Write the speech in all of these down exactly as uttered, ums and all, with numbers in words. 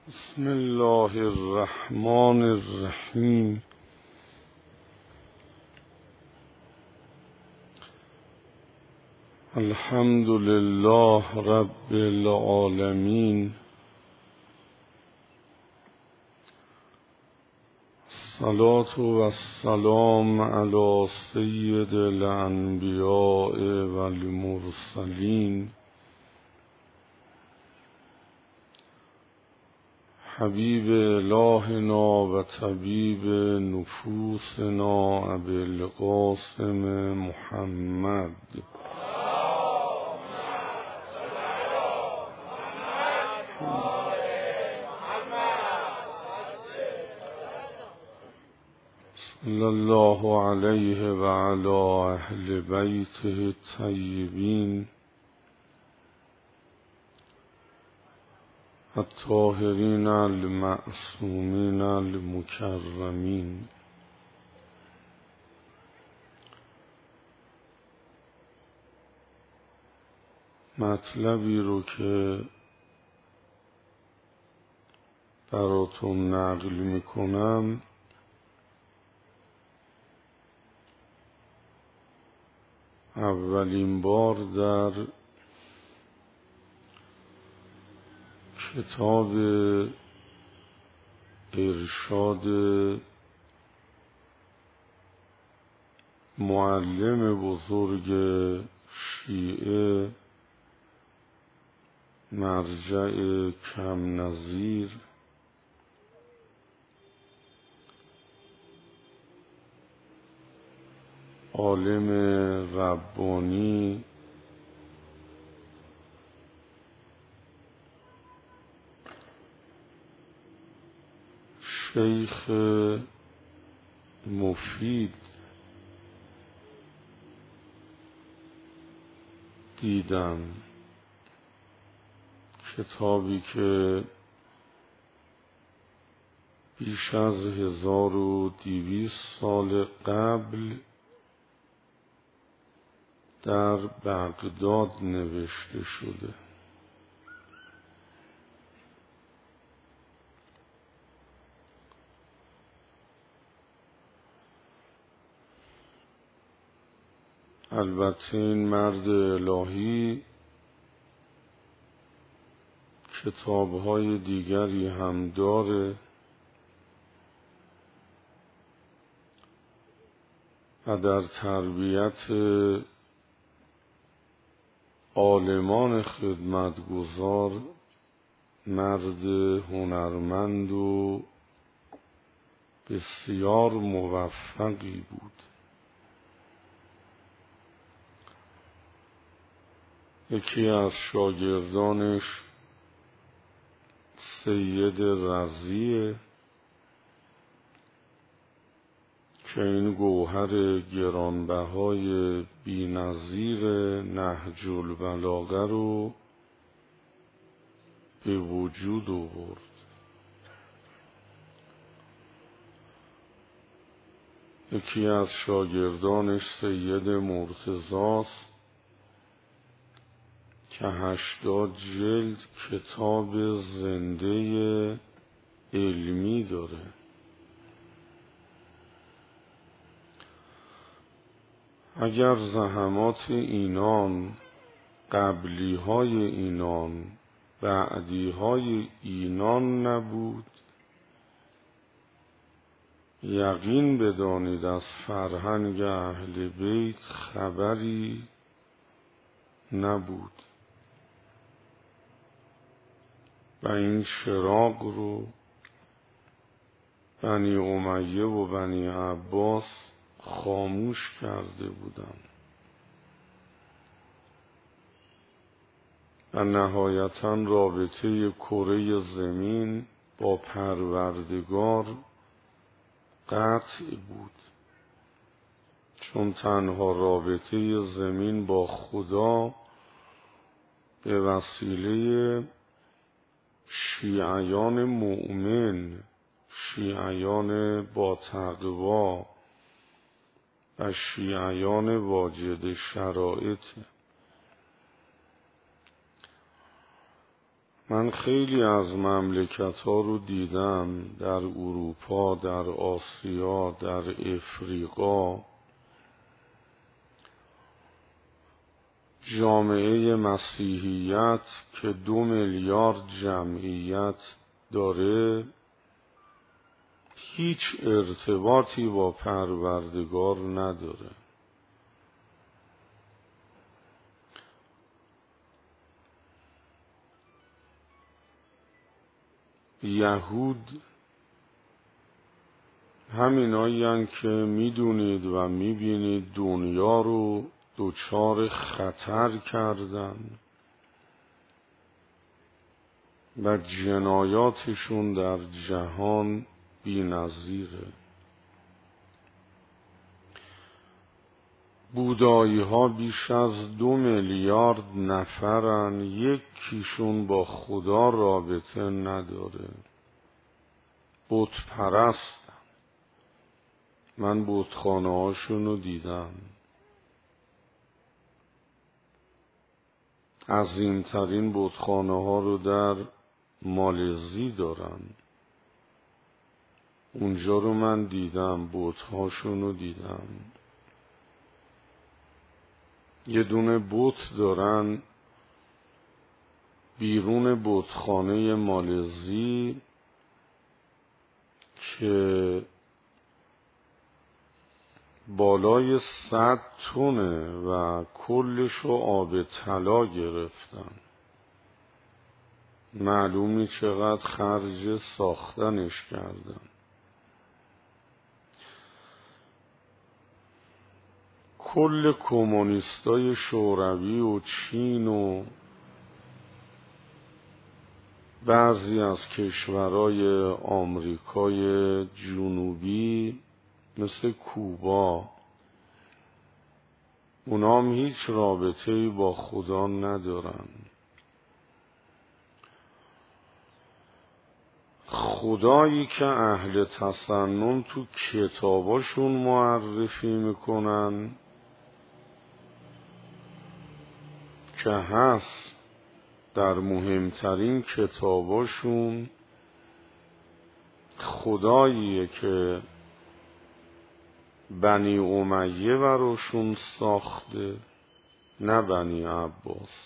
بسم الله الرحمن الرحیم. الحمد لله رب العالمین. الصلاة والسلام علی سید الانبیاء والمرسلین حبیب الهنا و طبیب نفوسنا ابی القاسم محمد صلی الله علیه و علی اهل بیته الطیبین الطاهرین المعصومین المکرمین. مطلبی رو که براتون نقل میکنم اولین بار در کتاب ارشاد معلم بزرگ شیعه مرجع کم نظیر عالم ربانی شیخ مفید دیدم، کتابی که بیش از هزار و دویست سال قبل در بغداد نوشته شده. البته این مرد الهی کتاب‌های دیگری هم داره و در تربیت عالمان خدمتگزار مرد هنرمند و بسیار موفقی بود. یکی از شاگردانش سید رضیه که این گوهر گرانبهای بی‌نظیر نهج البلاغه رو به وجود آورد. یکی از شاگردانش سید مرتضاست که هشتاد جلد کتاب زنده علمی داره. اگر زحمات اینان، قبلی های اینان، بعدی های اینان نبود، یقین بدانید از فرهنگ اهل بیت خبری نبود و این شراق رو بنی امیه و بنی عباس خاموش کرده بودن و نهایتاً رابطه کره زمین با پروردگار قطع بود، چون تنها رابطه زمین با خدا به وسیله شیعیان مؤمن، شیعیان با تقوا و شیعیان واجد شرایط. من خیلی از مملکت ها رو دیدم، در اروپا، در آسیا، در افریقا، جامعه مسیحیت که دو میلیارد جمعیت داره هیچ ارتباطی با پروردگار نداره. یهود همینایی هستند که میدونید و میبینید دنیا رو دچار خطر کردن و جنایاتشون در جهان بی‌نظیره. بودایی ها بیش از دو میلیارد نفرن، یکیشون با خدا رابطه نداره، بت پرستن. من بتخانه هاشون رو دیدم. عظیمترین بتخانه ها رو در مالزی دارن. اونجا رو من دیدم، بت هاشون رو دیدم. یه دونه بت دارن بیرون بتخانه مالزی که بالای صد تونه و کلشو آب طلا گرفتن. معلومی چقدر خرج ساختنش کردن. کل کمونیستای شوروی و چین و بعضی از کشورهای آمریکای جنوبی مثل کوبا، اونا هم هیچ رابطه‌ای با خدا ندارن. خدایی که اهل تسنن تو کتاباشون معرفی میکنن که هست در مهمترین کتاباشون، خداییه که بنی امیه براشون ساخته، نه بنی عباس.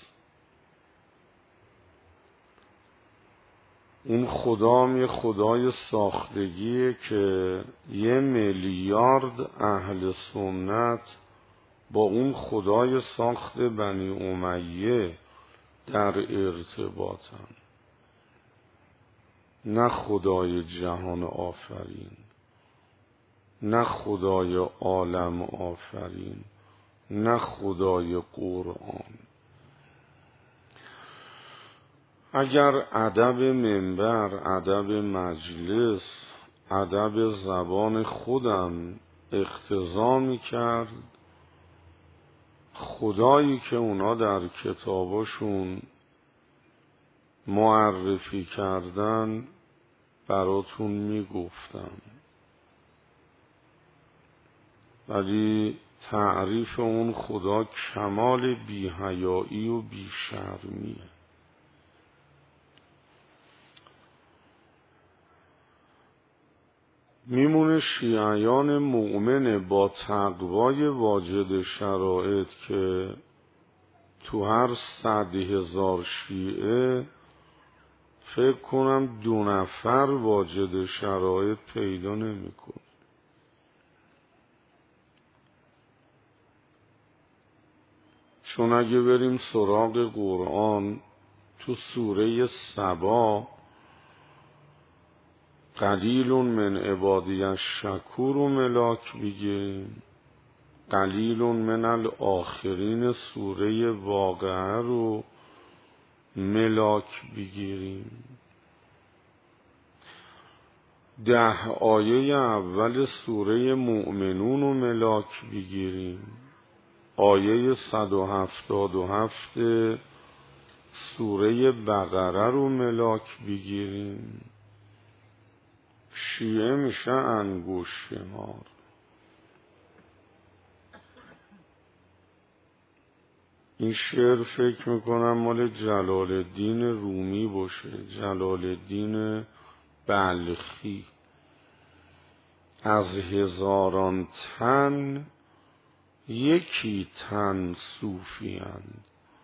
اون خدا هم یه خدای ساختگیه که یه میلیارد اهل سنت با اون خدای ساخت بنی امیه در ارتباطن، نه خدای جهان آفرین، نه خدای عالم آفرین، نه خدای قرآن. اگر ادب منبر، ادب مجلس، ادب زبان خودم اقتضا می‌کرد، خدایی که اونا در کتاباشون معرفی کردن براتون میگفتم، ولی تعریف اون خدا کمال بی‌حیایی و بی‌شرمیه. میمونه شیعیان مؤمن با تقوای واجد شرایط که تو هر صد هزار شیعه فکر کنم دو نفر واجد شرایط پیدا نمی‌کنه. چون اگه بریم سراغ قرآن تو سوره سبا، قلیل من عبادی الشکور و ملاک بگیریم، قلیل من الاخرین سوره واقعه رو ملاک بگیریم، ده آیه اول سوره مؤمنون رو ملاک بگیریم، آیه صد و هفتاد و هفت سوره بقره رو ملاک بگیریم، شیعه میشه انگوش شمار. این شعر فکر میکنم مال جلال الدین رومی باشه، جلال الدین بلخی. از هزاران تن یکی تن صوفی‌اند،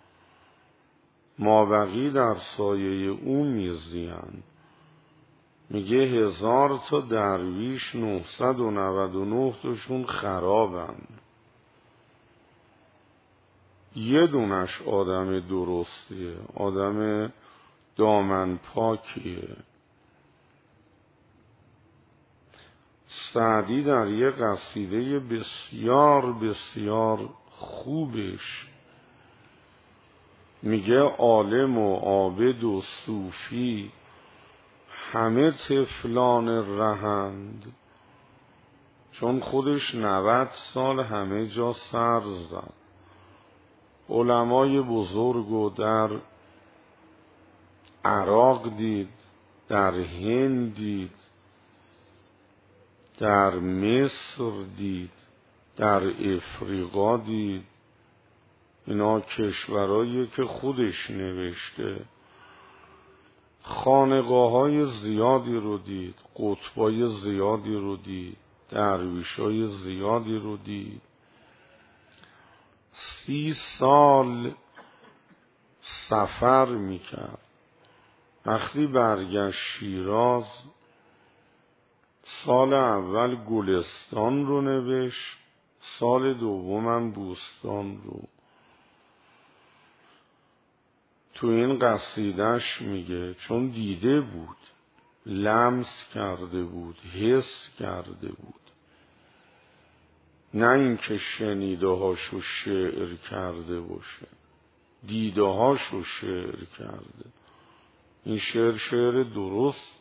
مابقی در سایه او میزیند. میگه هزار تا درویش نهصد و نود و نه تاشون خرابند، یه دونش آدم درستیه، آدم دامن پاکیه. سعدی در یه قصیده بسیار بسیار خوبش میگه عالم و عابد و صوفی همه طفلان رهند، چون خودش نود سال همه جا سر زد. علمای بزرگ و در عراق دید، در هند دید، در مصر دید، در افریقا دید. اینا کشورایی که خودش نوشته. خانقاهای زیادی رو دید، قطبای زیادی رو دید، درویشای زیادی رو دید. سی سال سفر میکرد. وقتی برگشت شیراز، سال اول گلستان رو نوشت، سال دومم بوستان رو. تو این قصیدش میگه چون دیده بود، لمس کرده بود، حس کرده بود، نه اینکه شنیده هاشو شعر کرده باشه، دیده هاشو شعر کرده. این شعر شعر درست.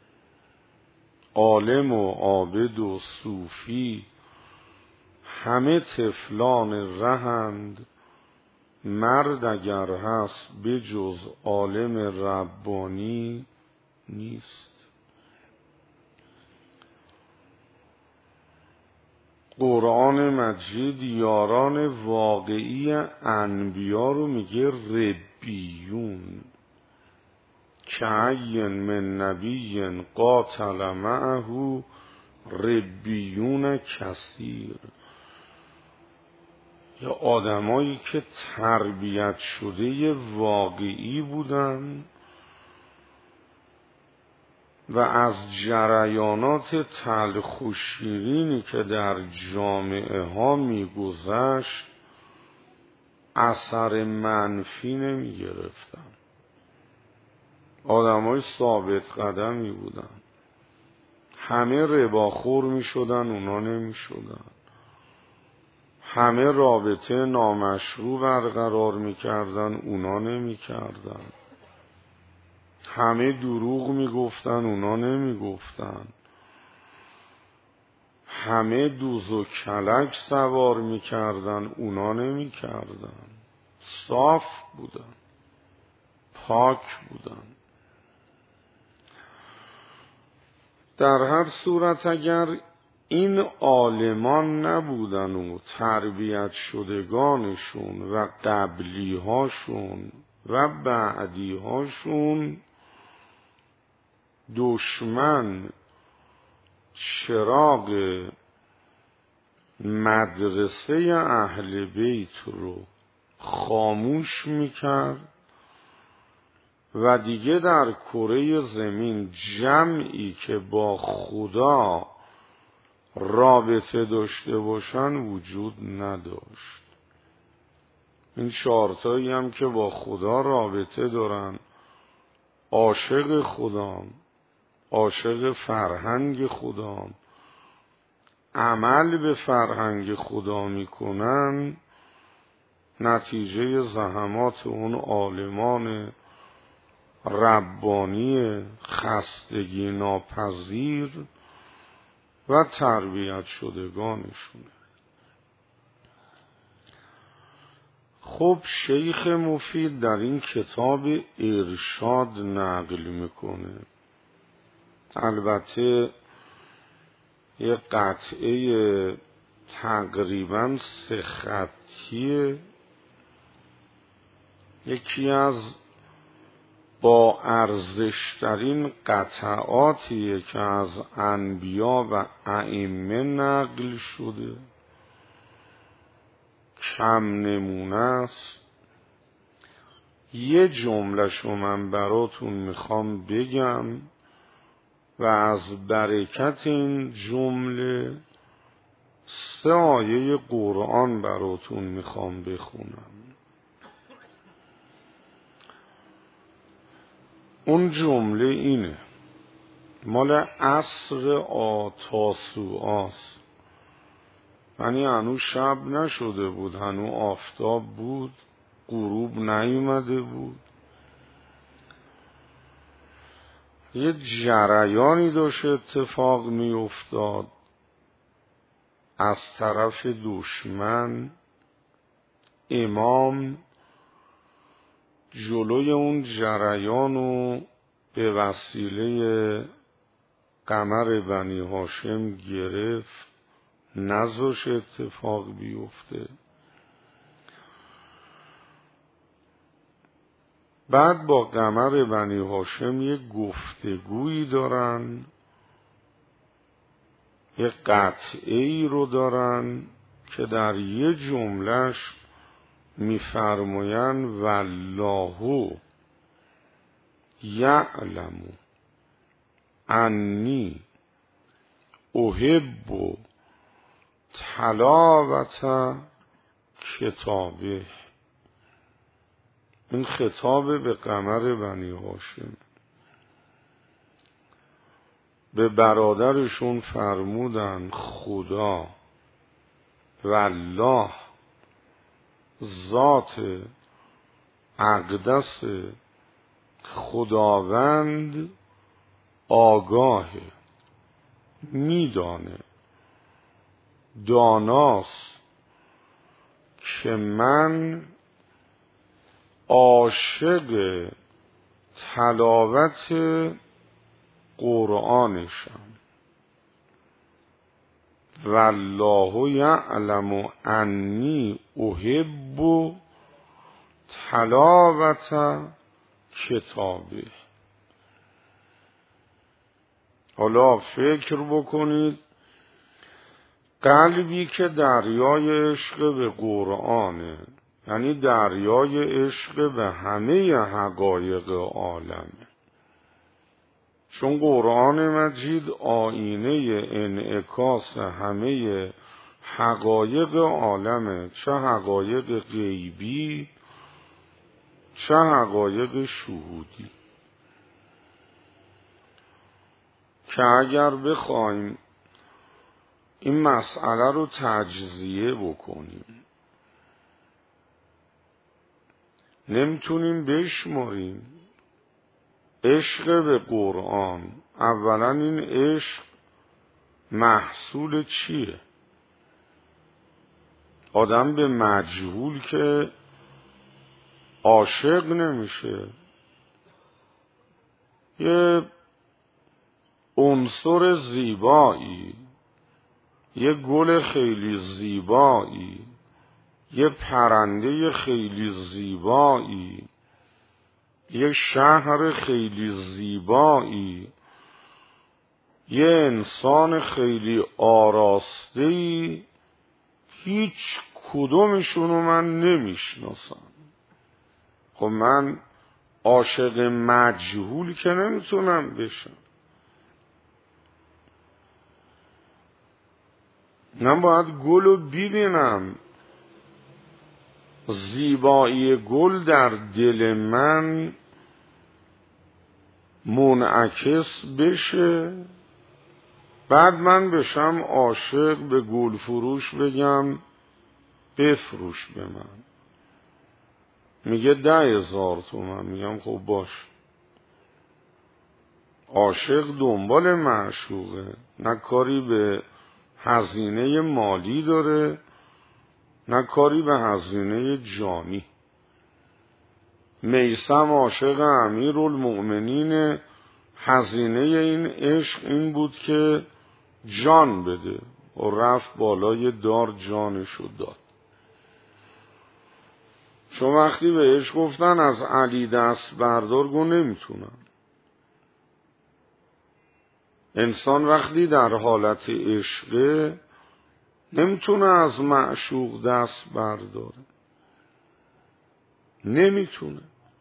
عالم و عابد و صوفی همه طفلان رهند، مرد اگر هست به جز عالم ربانی نیست. قرآن مجید یاران واقعی انبیا رو میگه ربیون. کأی من نبی قاتل معه ربیون کثیر. یا آدمایی که تربیت شده واقعی بودن و از جریانات تلخ و شیرینی که در جامعه ها میگذشت اثر منفی نمی گرفتن. آدمای ثابت قدمی بودن. همه رباخور می شدن، اونا نمی شدن. همه رابطه نامشروع برقرار می کردن، اونا نمی کردن. همه دروغ می گفتن، اونا نمی گفتن. همه دوز و کلک سوار می کردن، اونا نمی کردن. صاف بودن، پاک بودن. در هر صورت اگر این عالمان نبودن و تربیت شدگانشون و قبلی هاشون و بعدی هاشون، دشمن چراغ مدرسه اهل بیت رو خاموش میکرد و دیگه در کره زمین جمعی که با خدا رابطه داشته باشن وجود نداشت. این چارتایی هم که با خدا رابطه دارن، عاشق خدان، عاشق فرهنگ خدان، عمل به فرهنگ خدا میکنن، نتیجه زحمات اون عالمان ربانی خستگی ناپذیر و تربیت شدگانشونه. خب شیخ مفید در این کتاب ارشاد نقل میکنه، البته یه قطعه تقریبا سه خطیه یکی از با ارزشترین قطعاتیه که از انبیا و ائمه نقل شده، کم نمونه است. یه جمله‌شو من براتون میخوام بگم و از برکت این جمله سه آیه قرآن براتون میخوام بخونم. اون جمله اینه، مال عصر آتاسوعاست، یعنی هنوز شب نشده بود، هنوز آفتاب بود، غروب نیومده بود. یه جریانی داشت اتفاق می افتاد از طرف دشمن. امام جلوی اون جریانو به وسیله قمر بنی هاشم گرفت، نذاش اتفاق بیفته. بعد با قمر بنی هاشم یه گفتگویی دارن، یه قطعه‌ای رو دارن که در یه جملهش میفرماین والله یعلم انی احب تلاوت کتابه. این خطاب به قمر بنی هاشم. به برادرشون فرمودن خدا والله ذات اقدس خداوند آگاهه، میدانه، داناست که من عاشق تلاوت قرآنشم. والله یعلم انی احب تلاوت کتابه. حالا فکر بکنید، قلبی که دریای عشق به قرآنه، یعنی دریای عشق به همه حقایق عالمه، چون قرآن مجید آینه انعکاس همه حقایق عالمه، چه حقایق غیبی چه حقایق شهودی. که اگر بخوایم این مسئله رو تجزیه بکنیم، نمیتونیم بشماریم عشق به قرآن. اولا این عشق محصول چیه؟ آدم به مجهول که عاشق نمیشه. یه عنصر زیبایی، یه گل خیلی زیبایی، یه پرنده خیلی زیبایی، یه شهر خیلی زیبایی، یه انسان خیلی آراسته‌ای، هیچ کدومشونو من نمیشناسم. خب من عاشق مجهول که نمیتونم بشم. من باید گل رو ببینم، زیبایی گل در دل من منعکس بشه، بعد من بشم عاشق، به گل فروش بگم بفروش به من. میگه ده هزار تومن. میگم خب باش. عاشق دنبال معشوقه، نه کاری به هزینه مالی داره نه کاری به هزینه جانی. میثم عاشق امیرالمؤمنین، هزینه این عشق این بود که جان بده و رفت بالای دار جانشو داد. چون وقتی بهش گفتن از علی دست بردار، گو نمیتونم. انسان وقتی در حالت عشقه نمیتونه از معشوق دست برداره، نمیتونه.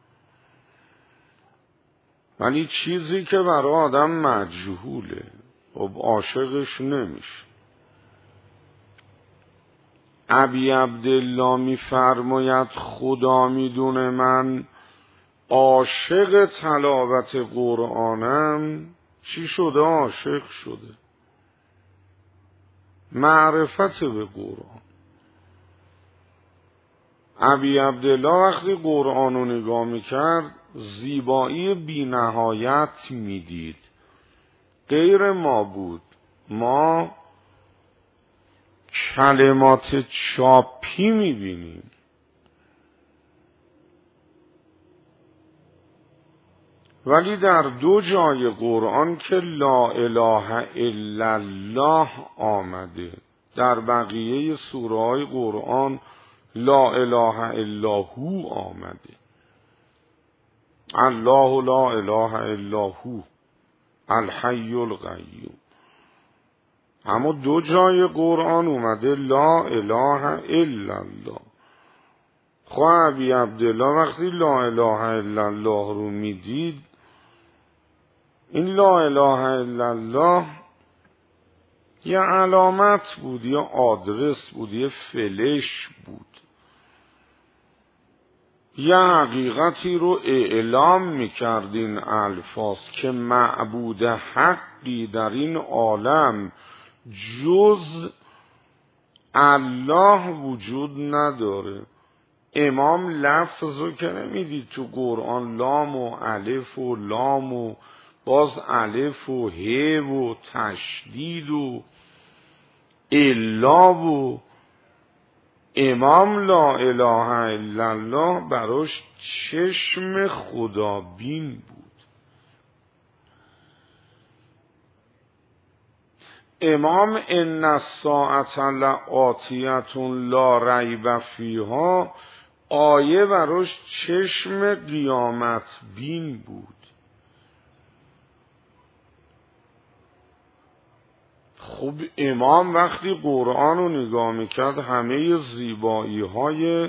ولی چیزی که برای آدم مجهوله خب عاشقش نمیشه. ابی عبدالله میفرماید خدا میدونه من عاشق تلاوت قرآنم چی شده؟ عاشق شده. معرفت به قرآن. ابی عبدالله وقتی قرآن رو نگاه میکرد زیبایی بی نهایت میدید. غیر ما بود. ما کلمات چاپی میبینیم. ولی در دو جای قرآن که لا اله الا الله آمده، در بقیه سوره های قرآن لا اله الا هو آمده. الله لا اله الا هو الحی القیوم. اما دو جای قرآن اومده لا اله الا الله. خواه ابی عبدالله وقتی لا اله الا الله رو میدید، این لا اله الا الله یه علامت بود، یه آدرس بود، یه فلش بود، یه حقیقتی رو اعلام میکرد این الفاظ که معبود حقی در این عالم جز الله وجود نداره. امام لفظ رو که نمیدید تو قرآن لام و الف و لام و باز الف و ه و تشدید و الا و امام لا اله الا الله براش چشم خدابین بود. امام ان الساعة لآتیة لا ریب فیها آیه براش چشم قیامت بین بود. خب امام وقتی قرآن رو نگاه میکرد همه زیبایی های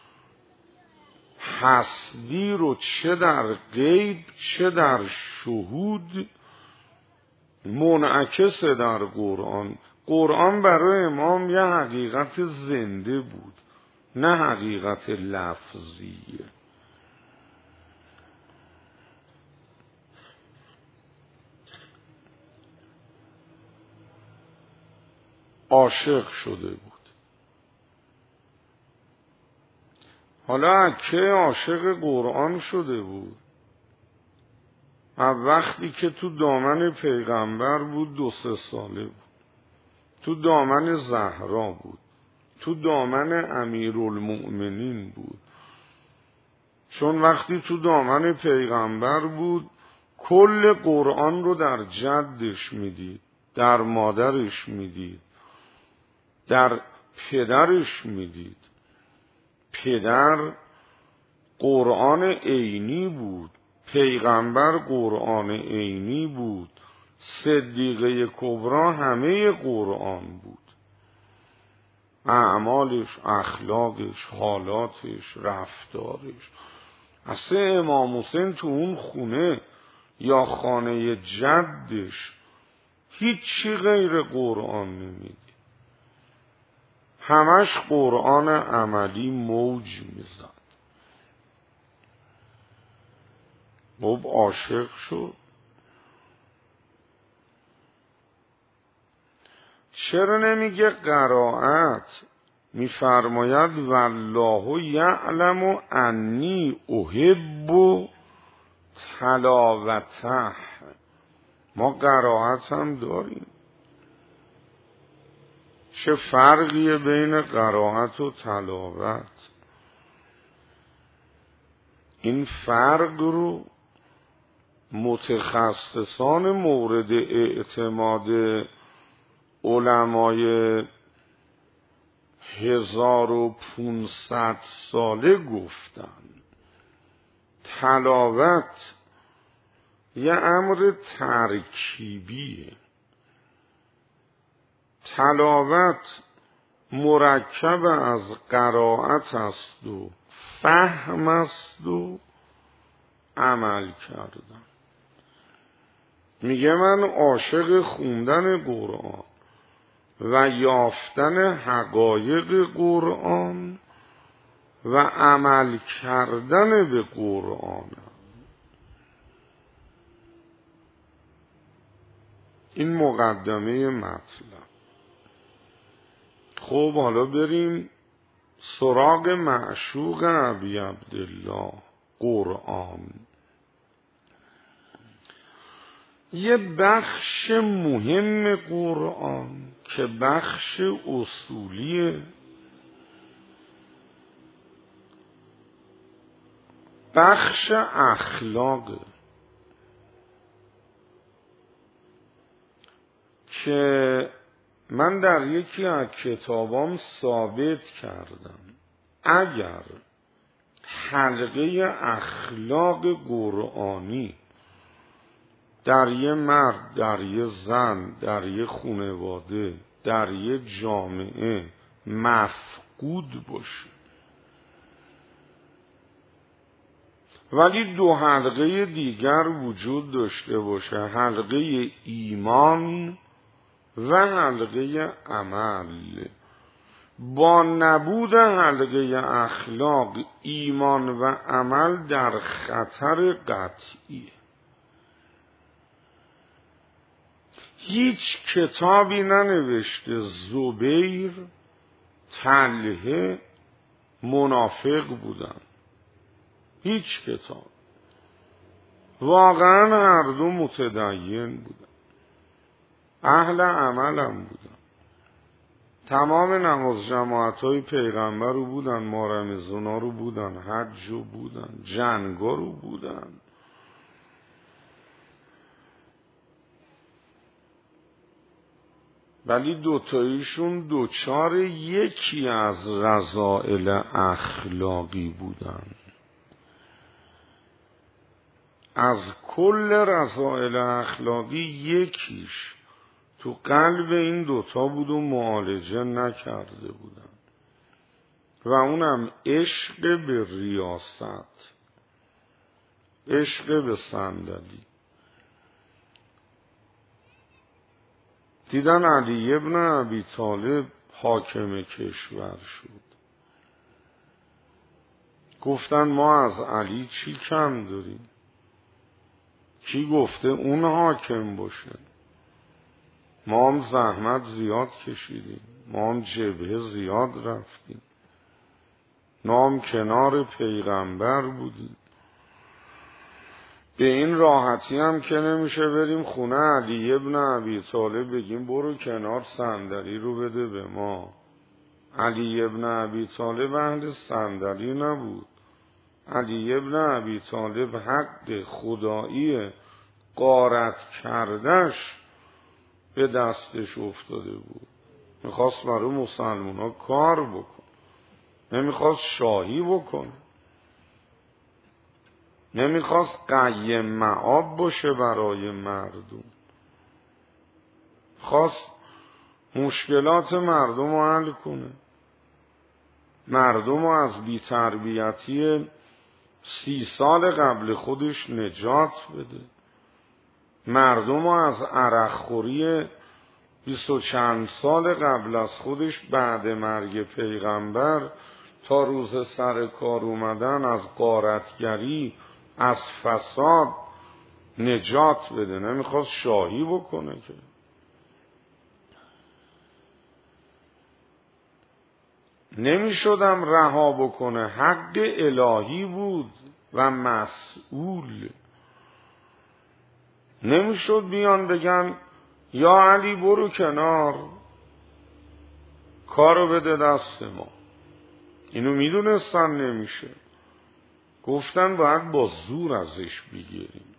هستی رو چه در غیب چه در شهود منعکس در قرآن. قرآن برای امام یه حقیقت زنده بود، نه حقیقت لفظیه. عاشق شده بود. حالا که عاشق قرآن شده بود؟ وقتی که تو دامن پیغمبر بود دو سه ساله بود، تو دامن زهرا بود، تو دامن امیرالمؤمنین بود. چون وقتی تو دامن پیغمبر بود کل قرآن رو در جدش میدید، در مادرش میدید، در پدرش میدید. پدر قرآن عینی بود، پیغمبر قرآن عینی بود، صدیقه کبرا همه قرآن بود. اعمالش، اخلاقش، حالاتش، رفتارش. اصلا امام حسین تو اون خونه یا خانه جدش هیچی غیر قرآن نمیدید. همش قرآن عملی موج میزد. خب عاشق شد. چرا نمیگه قرائت؟ میفرماید والله یعلم انی احب تلاوته. ما قرائت هم داریم. چه فرقیه بین قرائت و تلاوت؟ این فرق رو متخصصان مورد اعتماد علمای هزار و پونصد ساله گفتن. تلاوت یه امر ترکیبیه. تلاوت مرکب از قرائت است و فهم است و عمل کردن. میگه من عاشق خوندن قرآن و یافتن حقایق قرآن و عمل کردن به قرآنم. این مقدمه مطلب. خب حالا بریم سراغ معشوق ابی عبدالله، قرآن. یه بخش مهم قرآن که بخش اصولیه، بخش اخلاقه که من در یکی از کتابام ثابت کردم اگر حلقه اخلاق قرآنی در یه مرد، در یه زن، در یه خانواده، در یه جامعه مفقود باشه ولی دو حلقه دیگر وجود داشته باشه، حلقه ایمان و حلقه عمل، با نبود حلقه اخلاق، ایمان و عمل در خطر قطعی. هیچ کتابی ننوشته زبیر، طلحه منافق بودن، هیچ کتاب. واقعا هر دو متدین بودن، اهل عمل هم بودن. تمام نماز جماعت های پیغمبر رو بودن، مارمزونا رو بودن، حج رو بودن، جنگا رو بودن. ولی دوتاییشون دوچار یکی از رذائل اخلاقی بودن. از کل رذائل اخلاقی یکیش تو قلب این دوتا بود و معالجه نکرده بودن و اونم عشق به ریاست، عشق به صندلی. دیدن علی ابن ابی طالب حاکم کشور شد، گفتن ما از علی چی کم داریم؟ کی گفته اون حاکم باشه؟ ما هم زحمت زیاد کشیدیم، ما هم جبهه زیاد رفتیم، ما هم کنار پیغمبر بودیم. به این راحتی هم که نمیشه بریم خونه علی ابن ابی طالب بگیم برو کنار صندلی رو بده به ما. علی ابن ابی طالب اهل صندلی نبود. علی ابن ابی طالب حق خدایی غارت کردش به دستش افتاده بود. میخواست برای مسلمان ها کار بکن، نمیخواست شاهی بکن، نمیخواست قیم معاب باشه برای مردم، خواست مشکلات مردم رو حل کنه، مردم رو از بی‌تربیتی سی سال قبل خودش نجات بده، مردم رو از عرقخوری بیست و چند سال قبل از خودش بعد مرگ پیغمبر تا روز سر کار اومدن از غارتگری، از فساد نجات بده. نمیخواست شاهی بکنه که. نمیشدم رها بکنه، حق الهی بود و مسئول. نمیشد بیان بگن یا علی برو کنار کارو بده دست ما. اینو میدونستن نمیشه، گفتن باید با زور ازش بگیریم.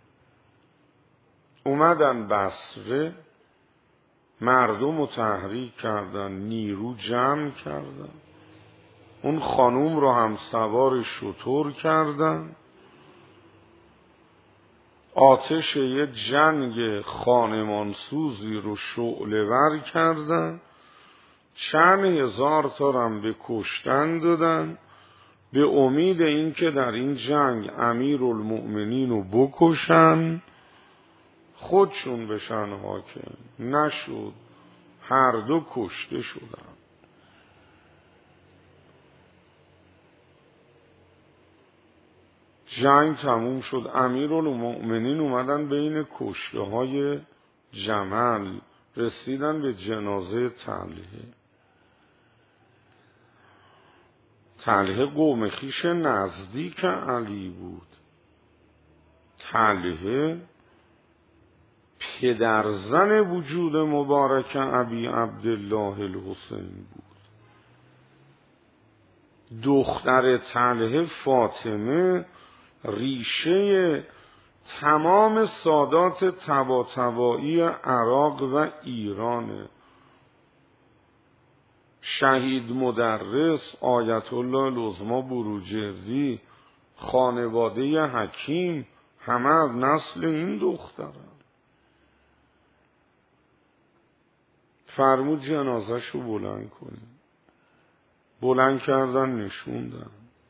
اومدن بصره، مردم رو تحریک کردن، نیرو جمع کردن، اون خانوم رو هم سوار شتر کردن، آتش یه جنگ خانمانسوزی رو شعله ور کردن، چند هزار تا هم به کشتن دادن، به امید اینکه در این جنگ امیرالمؤمنین رو بکشن خودشون بشن حاکم. نشد، هر دو کشته شدن. جنگ تموم شد، امیرالمؤمنین اومدن بین کشته های جمل رسیدن به جنازه طلحه. طلحه قوم خویش نزدیک علی بود. طلحه پدرزن وجود مبارک ابی عبدالله الحسین بود. دختر طلحه فاطمه ریشه تمام سادات طباطبایی عراق و ایرانه. شهید مدرس، آیت الله العظمی بروجردی، خانواده حکیم، همه از نسل این دخترن. فرمود جنازه‌شو بلند کنیم. بلند کردن، نشوندن.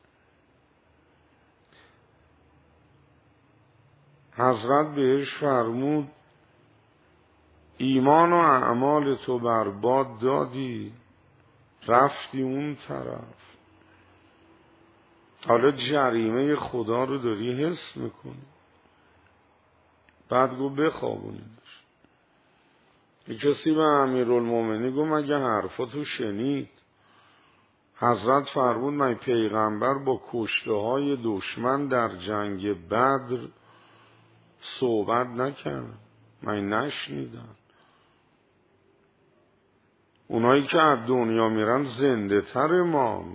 حضرت بهش فرمود ایمان و اعمال تو برباد دادی، رفتی اون طرف، حالا جریمه خدا رو داری حس میکنی. بعد گو بخوابونیدش. یه کسی به امیرالمومنین گو مگه حرفاتو شنید؟ حضرت فرمود من پیغمبر با کشته های دشمن در جنگ بدر صحبت نکرد؟ من نشنیدم؟ اونایی که از دنیا میرن زنده تر ما،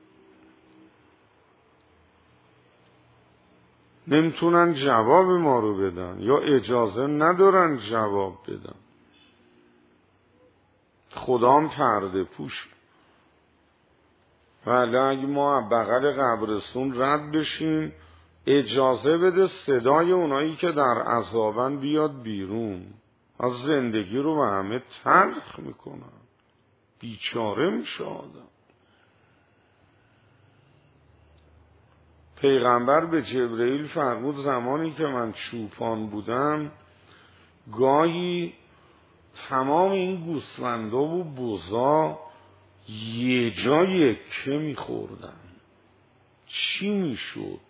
نمیتونن جواب ما رو بدن یا اجازه ندارن جواب بدن. خدام پرده پوش. ولی اگه ما بغل قبرستون رد بشیم اجازه بده صدای اونایی که در عذابن بیاد بیرون. از زندگی رو به همه تلخ میکنن، بیچاره میشه آدم. پیغمبر به جبرئیل فرمود زمانی که من چوپان بودم گاهی تمام این گوسفندا و بزا یه جا یکه میخوردن. چی میشد؟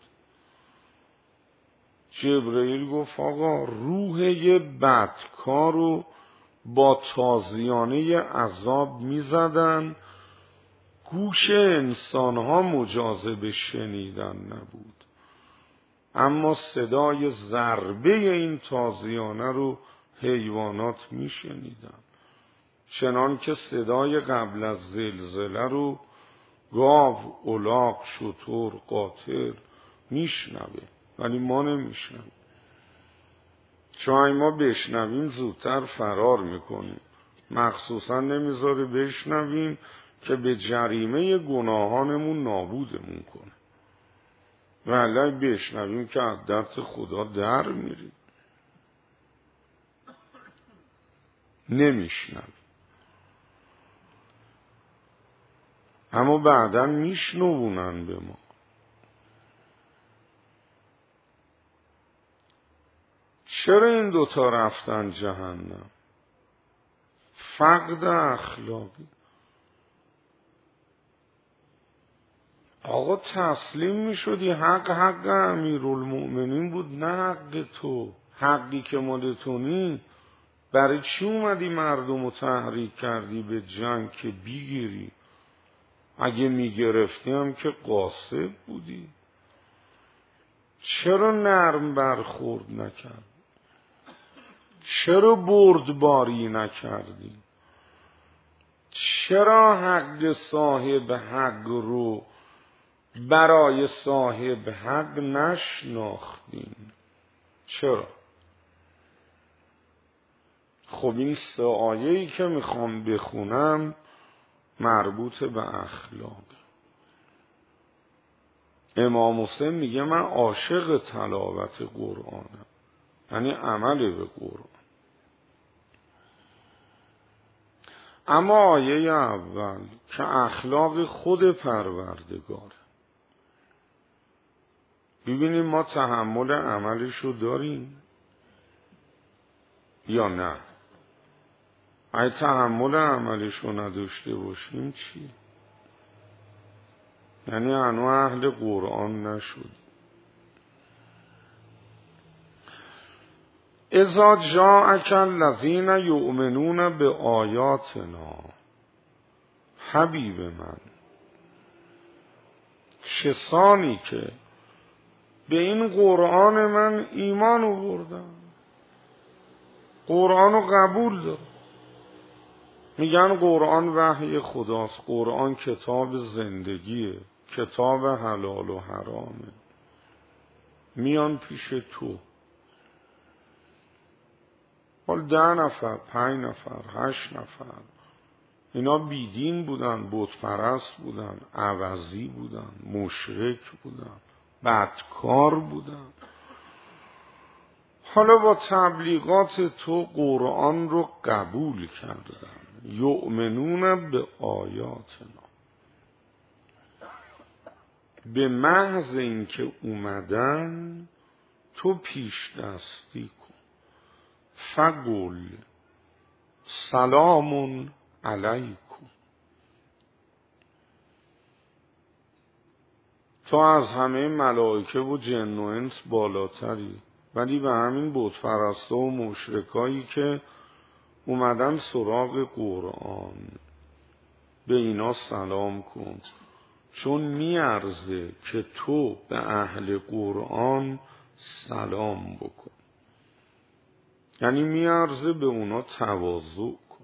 جبرئیل گفت آقا روح یه بدکار رو با تازیانه عذاب میزدن، گوش انسانها مجاذب شنیدن نبود، اما صدای ضربه این تازیانه رو حیوانات میشنیدن. چنان که صدای قبل از زلزله رو گاو، الاغ، شتر، قاطر میشنوه، ولی ما نمیشنویم. چون ما بشنویم زودتر فرار میکنیم، مخصوصا نمیذاره بشنویم که به جریمه گناهانمون نابودمون کنه. ولی بشنویم که از دست خدا در میریم. نمیشنویم، اما بعدا میشنوونن به ما. چرا این دوتا رفتن جهنم؟ فقد اخلاقی. آقا تسلیم می شدی، حق حق امیرالمؤمنین بود، نه حق تو. حقی که مال تو نی، برای چی اومدی مردم رو تحریک کردی به جنگ که بیگیری؟ اگه میگرفتی هم که قاصد بودی. چرا نرم برخورد نکرد؟ چرا بردباری نکردی؟ چرا حق صاحب حق رو برای صاحب حق نشناختین؟ چرا؟ خب این سه آیه‌ای که میخوام بخونم مربوط به اخلاق. امام حسین میگه من عاشق تلاوت قرآنم، یعنی عمل به قرآن. اما آیه اول که اخلاق خود پروردگار، ببینیم ما تحمل عملش رو داریم یا نه؟ اگه تحمل عملش رو نداشته باشیم چی؟ یعنی هنوز اهل قرآن نشد. اذا جاءک الذین یؤمنون بآیاتنا، حبیب من، کسانی که به این قرآن من ایمان آوردن، قرآن رو قبول دارن، میگن قرآن وحی خداست، قرآن کتاب زندگیه، کتاب حلال و حرامه، میان پیش تو، حال ده نفر، پنج نفر، هشت نفر، اینا بیدین بودن، بت پرست بودن، عوضی بودن، مشرک بودن، بدکار بودن. حالا با تبلیغات تو قرآن رو قبول کردن، یؤمنون به آیاتنا، به محض اینکه اومدن تو پیش دستی کن، فقل سلام علیکم، تو از همه ملائکه و جن و انس بالاتری، ولی به همین بت پرستا و مشرکایی که اومدن سراغ قرآن به اینا سلام کن، چون میارزه که تو به اهل قرآن سلام بکن، یعنی میارزه به اونا تواضع کن.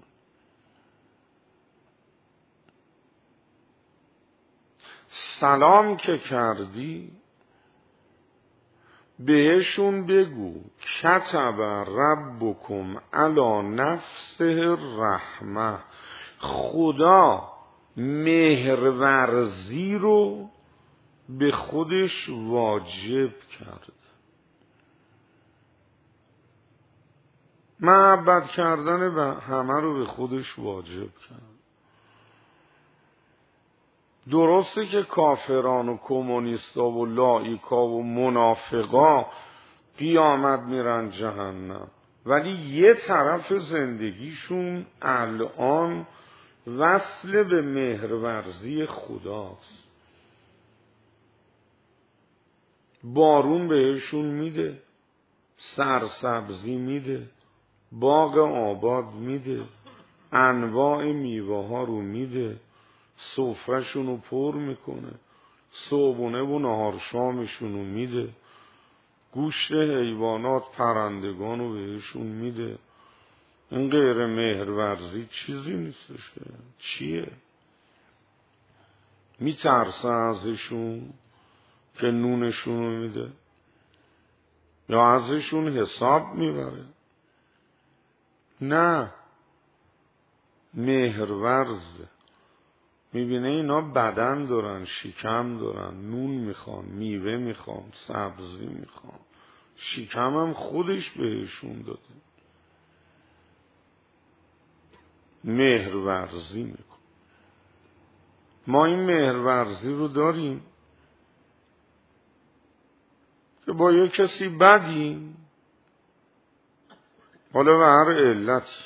سلام که کردی بهشون بگو کتب ربکم علی نفسه الرحمه، خدا مهرورزی رو به خودش واجب کرد، محبت کردن به همه رو به خودش واجب کرد. درسته که کافران و کمونیستا و لایکا و منافقا قیامت میرن جهنم، ولی یه طرف زندگیشون الان وصل به مهرورزی خداست. بارون بهشون میده، سرسبزی میده، باغ آباد میده، انواع میوه ها رو میده، سفرهشون رو پر میکنه، صبحونه و نهار شامشون رو میده، گوشت حیوانات پرندگان رو بهشون میده. این غیر مهرورزی چیزی نیستش که چیه؟ میترسه ازشون که نونشون رو میده یا ازشون حساب میبره؟ نه، مهرورزه. میبینه اینا بدن دارن، شکم دارن، نون میخوان، میوه میخوان، سبزی میخوان، شکم هم خودش بهشون داده، مهرورزی میکن. ما این مهرورزی رو داریم که با یه کسی بدیم، حالا به هر علتی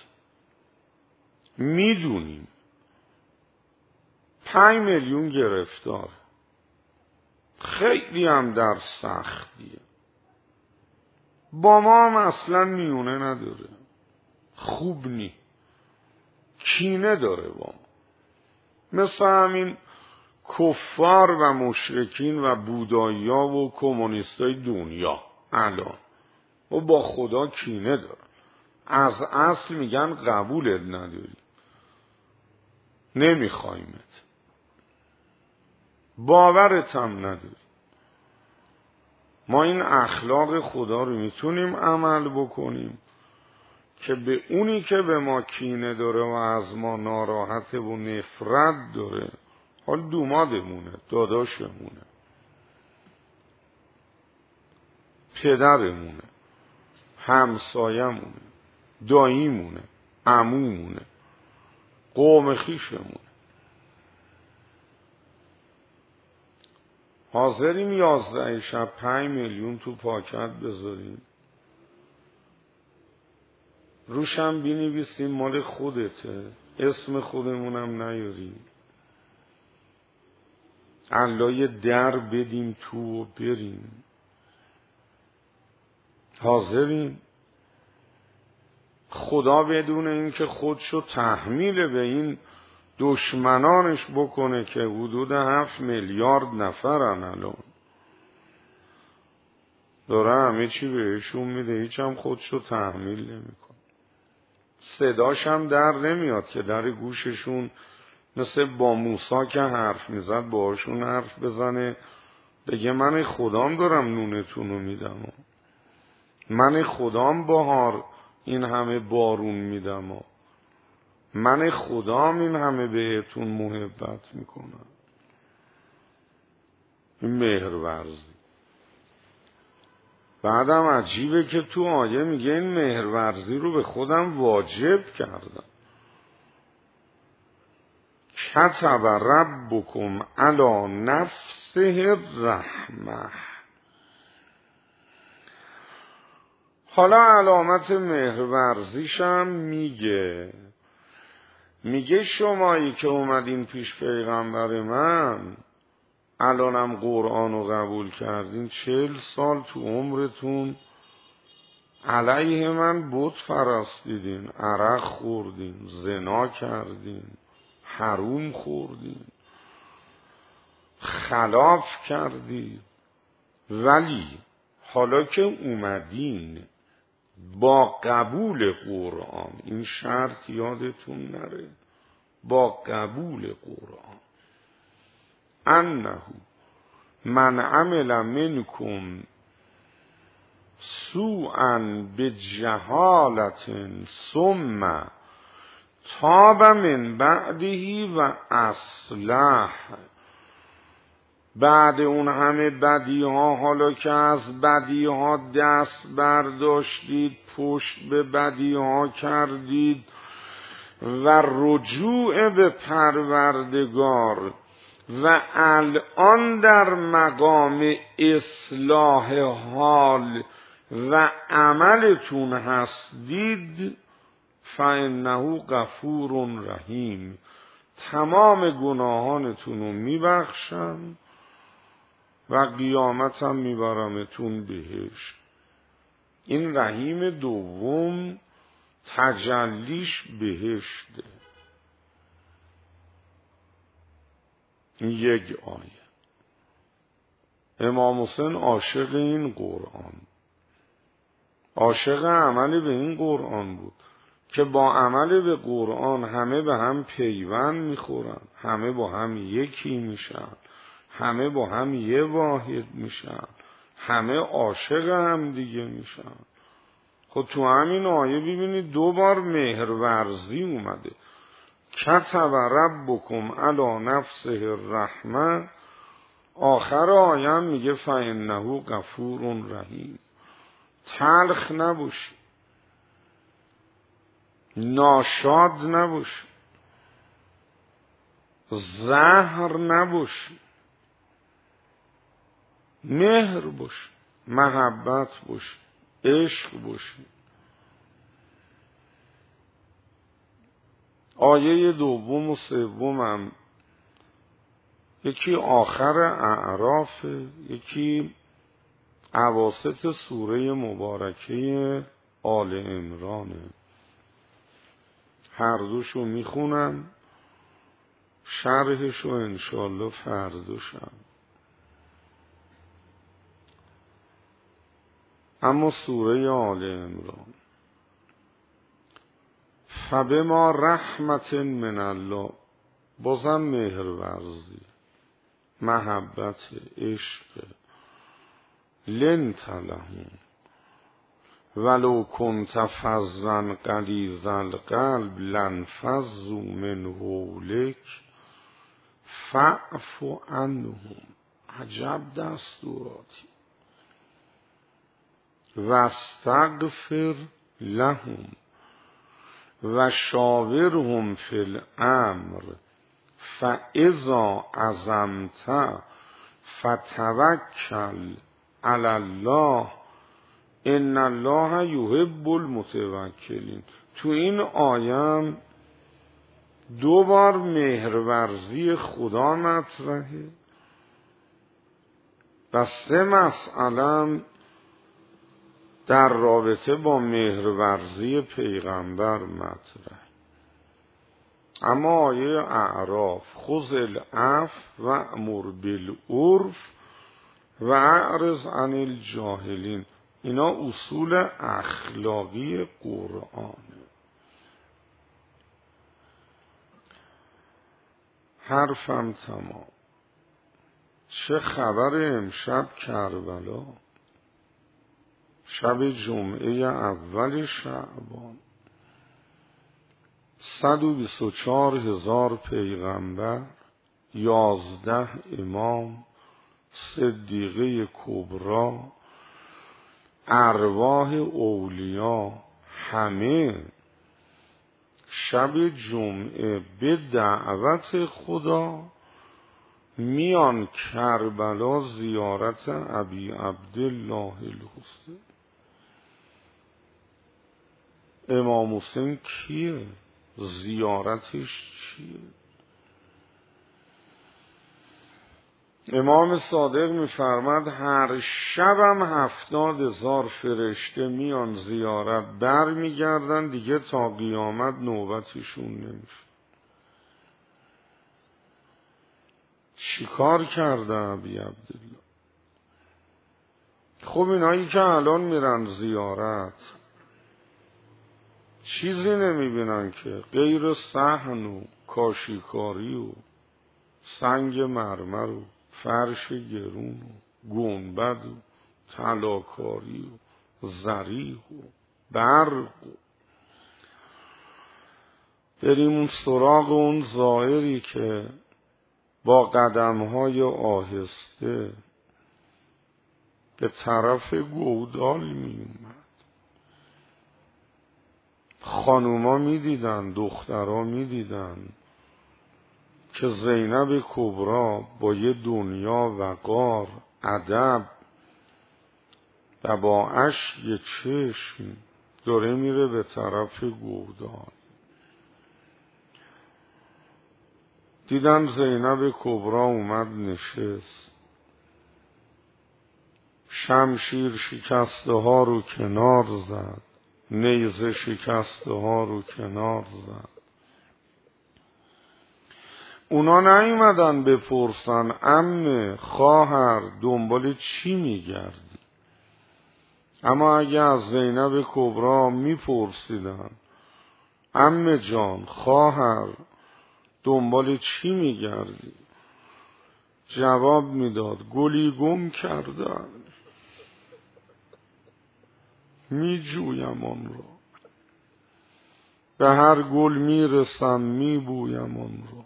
میدونیم پنج میلیون گرفتار، خیلی هم در سختیه، با ما هم اصلا میونه نداره، خوب نی، کینه داره با ما، مثل همین کفار و مشرکین و بودایی‌ها و کمونیستای دنیا الان و با خدا کینه داره، از اصل میگن قبولت نداری، نمیخوایمت، باورت هم نداری. ما این اخلاق خدا رو میتونیم عمل بکنیم که به اونی که به ما کینه داره و از ما ناراحته و نفرت داره، حال دومادمونه، داداشمونه، پدرمونه، همسایمونه، داییمونه، عمومونه، قوم خیشمونه. حاضریم یازده شب پنج میلیون تو پاکت بذاریم، روشم بینویسیم مال خودته، اسم خودمونم نیاریم، علای در بدیم تو و بریم. حاضریم خدا بدون این که خودشو تحمیل به این دشمنانش بکنه که حدود هفت میلیارد نفرن الان، داره همه چی بهشون میده، هیچ هم خودشو تحمیل نمیکنه. صداش هم در نمیاد که در گوششون مثل با موسی که حرف میزد باهاشون حرف بزنه بگه من خدام دارم نونتونو میدم، من خدام بهار این همه بارون میدم، من خدام این همه بهتون محبت میکنم. این مهرورزی. بعدم عجیبه که تو آیه میگه این مهرورزی رو به خودم واجب کردم. کتب ربکم علی نفسه الرحمه. حالا علامت مهرورزیشم میگه میگه شمایی که اومدین پیش پیغمبر من الانم قرآن رو قبول کردین، چهل سال تو عمرتون علیه من بت پرستیدین، عرق خوردین، زنا کردین، حروم خوردین، خلاف کردید، ولی حالا که اومدین با قبول قرآن، این شرط یادتون نره، با قبول قرآن، انه من عمل منکم سوءا بجهالت ثم تاب من بعده و اصلح. بعد اون همه بدی ها، حالا که از بدی ها دست برداشتید، پشت به بدی ها کردید و رجوع به پروردگار و الان در مقام اصلاح حال و عملتون هستید، فانه غفور رحیم، تمام گناهانتون رو میبخشم و قیامتم میبرمتون بهشت. این رحیم دوم تجلیش بهشته. این یک آیه. امام حسین عاشق این قرآن، عاشق عمل به این قرآن بود که با عمل به قرآن همه به هم پیوند میخورن، همه با هم یکی میشن، همه با هم یه واحد میشن، همه عاشق هم دیگه میشن. خب تو همین آیه ببینید دو بار مهرورزی اومده. کتب ربکم علی نفسه الرحمه، آخر آیه هم میگه فانه غفور رحیم. تلخ نباشی، ناشاد نباشی، زهر نباشی، مهر باش، محبت باش، عشق باش. آیه دوم و سوم هم یکی آخر اعراف، یکی اواسط سوره مبارکه آل عمرانه. هر دوشو میخونم، شرحشو انشالله فرداشم. اما سوره آل عمران، فبما رحمت من الله، بازم مهرورزی، محبت، عشق، لنت لهم ولو کنت فظا غلیظ القلب لانفضوا من حولک فاعف عنهم. عجب دستوراتی. واستغفر لهم و شاورهم فی الامر فاذا عزمت فتوکل علی الله ان الله یحب المتوکلین. تو این آیه دو بار مهرورزی خدا مطرحه و سه مسئله در رابطه با مهرورزی پیغمبر مطرح. اما آیه اعراف خذ العفو و امر بالعرف و اعرض عن الجاهلین، اینا اصول اخلاقی قرآنه. حرفم تمام. چه خبر امشب کربلا؟ شب جمعه اول شعبان، صد و بیست و چهار هزار پیغمبر، یازده امام، صدیقه کبرا، ارواح اولیا، همه شب جمعه به دعوت خدا میان کربلا زیارت ابی عبدالله الحسین. امام حسین کیه؟ زیارتش چیه؟ امام صادق میفرماد هر شبم هفتاد هزار فرشته میان زیارت، بر میگردن دیگه تا قیامت نوبتشون نمیشه. چی کار کرده ابی عبدالله؟ خب اینایی که الان میرن زیارت چیزی نمیبینن که غیر صحن و کاشیکاری و سنگ مرمر و فرش گرون و گنبد و طلاکاری و زریح و برق و بریم اون سراغ اون زائری که با قدمهای آهسته به طرف گودال می اومد. خانوما می دیدن، دخترها می دیدن که زینب کبرا با یه دنیا وقار، ادب و با اشک چشم داره میره به طرف گودال. دیدن زینب کبرا اومد نشست، شمشیر شکسته ها رو کنار زد، نیزه شکسته ها رو کنار زد. اونا نیومدن بپرسن عمه خواهر دنبال چی میگردی، اما اگه از زینب کبرا میپرسیدن عمه جان خواهر دنبال چی میگردی، جواب میداد گلی گم کردن میجویم آن را، به هر گل میرسم میبویم آن را،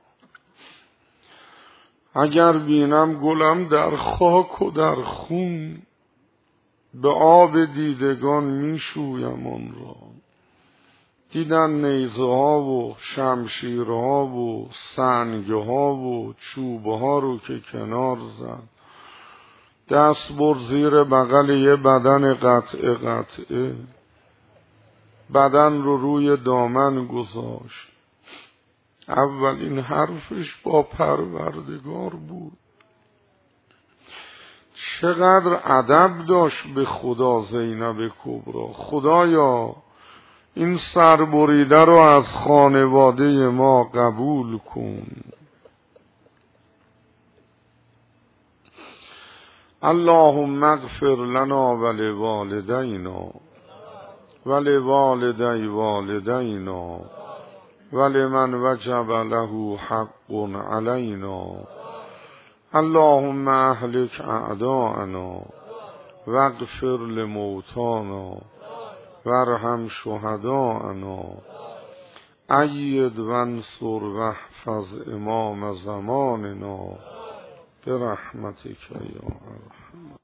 اگر بینم گلم در خاک و در خون، به آب دیدگان میشویم آن را. دیدن نیزه ها و شمشیر ها و سنگ ها و چوب ها رو که کنار زد، دست بر زیر بغل یه بدن قطعه قطعه، بدن رو روی دامن گذاشت. اولین حرفش با پروردگار بود. چقدر ادب داشت به خدا زینب کبرا. خدایا این سربریده رو از خانواده ما قبول کن. اللهم اغفر لنا ولوالدینا ولوالدی والدینا ولمن وجب له حق علینا. اللهم اهلک اعداءنا واغفر لموتانا وارحم شهداءنا. اید وانصر واحفظ امام زماننا برحمتك یا ارحم.